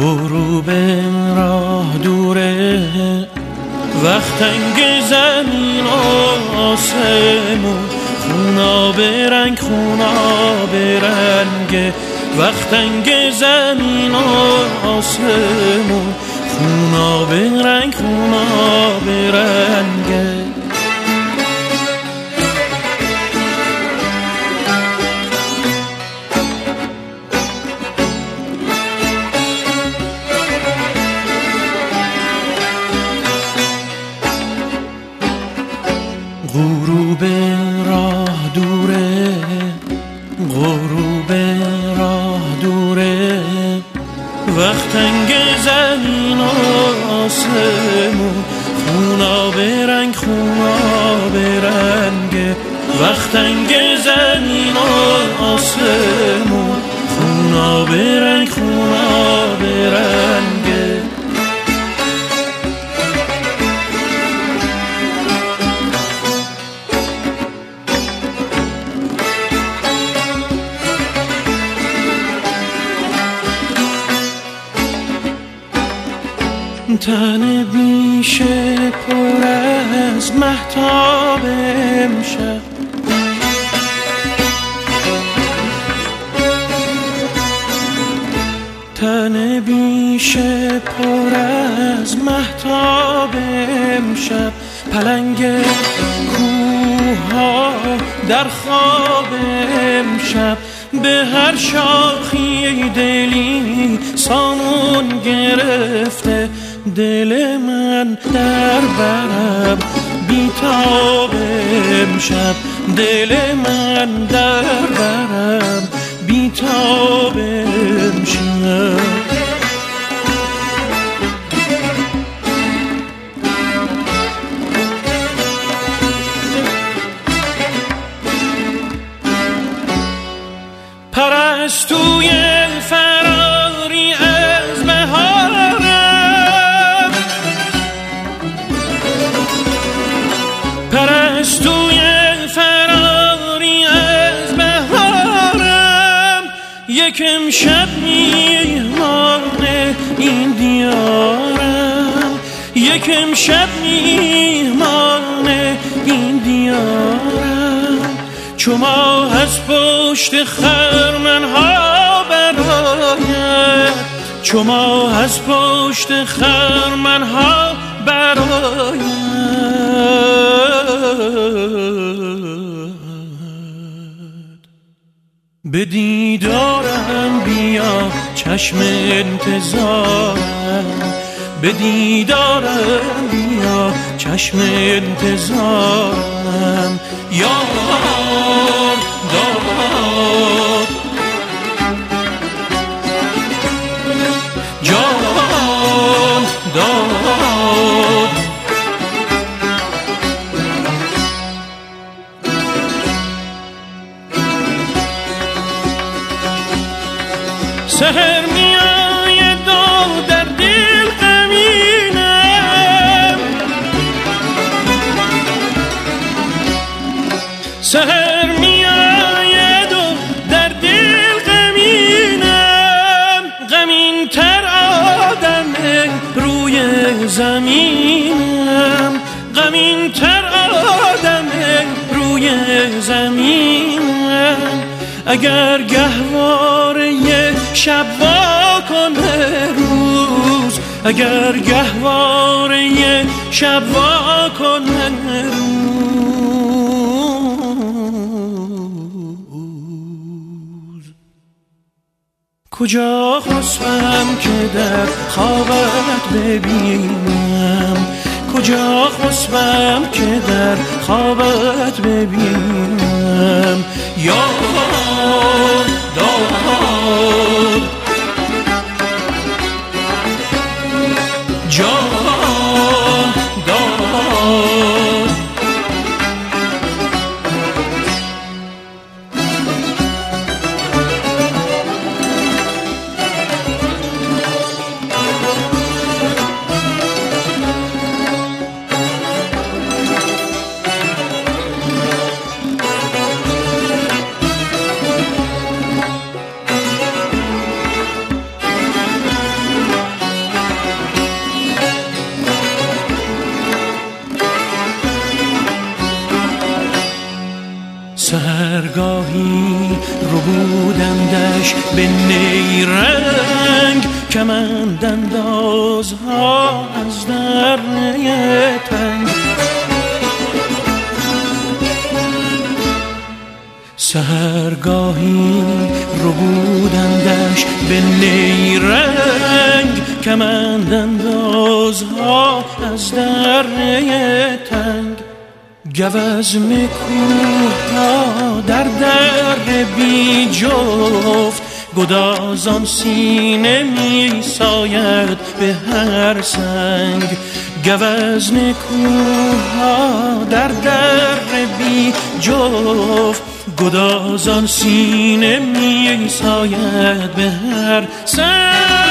غروب راه دوره، وقتنگ زمین و آسمون، خونا به رنگ خونا به رنگ، وقتنگ زمین و آسمون، خونا به رنگ خونا به رنگ. غروب راه دوره، غروب راه دوره، وقتنگ زمین و آسمون، خونا به رنگ خونا به رنگ، وقتنگ زمین و آسمون، خونا به رنگ خونا به رنگ. تن بیشه پر از مهتاب امشب، تن بیشه پر از مهتاب امشب، پلنگ کوها در خواب امشب، به هر شاخی دلی سامون گرفته، دل من در برم بیتاب امشب، دل من در برم بیتاب امشب. پرستوی فراری از بهارم، پرستوی فراری از بهارم، یک امشب میهمان این دیارم، یک امشب میهمان این دیارم، چو ماه از پشت خرمنها برآید، چو ماه از پشت خرمنها برآید، به دیدارم بیا چشم انتظارم، به دیدارم بیا چشم انتظارم، یار داد جان داد، سحر میآید و در دل غمینم، سحر میآید و در دل غمینم، غمین تر آدم روی زمینم، غمین تر آدم روی زمینم، اگر گهواره شب واکنه روز، اگر گهواره شب واکنه روز، کجا خسبم که در خوابت ببینم، کجا خسبم که در خوابت ببینم، یار داد جان داد، سهرگاهی ربودندش به نیرنگ، کمند اندازها از دره تنگ. سهرگاهی ربودندش به نیرنگ، کمند اندازها از دره تنگ. گوزن کوه در در بی جفت، گدازان سینه می ساید به هر سنگ. گوزن کوه در در بی جفت، گدازان سینه می ساید به هر سنگ.